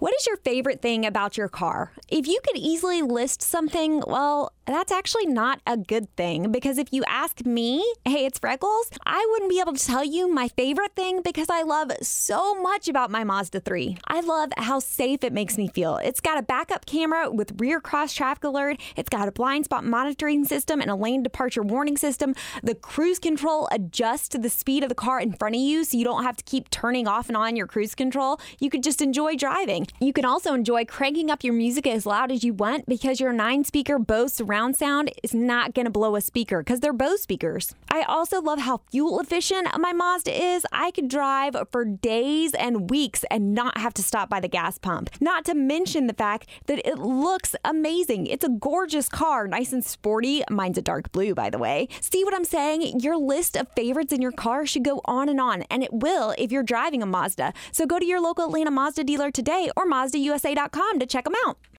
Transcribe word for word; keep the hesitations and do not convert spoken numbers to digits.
What is your favorite thing about your car? If you could easily list something, well, that's actually not a good thing, because if you ask me, hey, it's Freckles, I wouldn't be able to tell you my favorite thing because I love so much about my Mazda three. I love how safe it makes me feel. It's got a backup camera with rear cross traffic alert. It's got a blind spot monitoring system and a lane departure warning system. The cruise control adjusts to the speed of the car in front of you, so you don't have to keep turning off and on your cruise control. You could just enjoy driving. You can also enjoy cranking up your music as loud as you want because your nine-speaker Bose surround sound is not going to blow a speaker because they're Bose speakers. I also love how fuel efficient my Mazda is. I could drive for days and weeks and not have to stop by the gas pump. Not to mention the fact that it looks amazing. It's a gorgeous car, nice and sporty. Mine's a dark blue, by the way. See what I'm saying? Your list of favorites in your car should go on and on, and it will if you're driving a Mazda. So go to your local Atlanta Mazda dealer today or Mazda U S A dot com to check them out.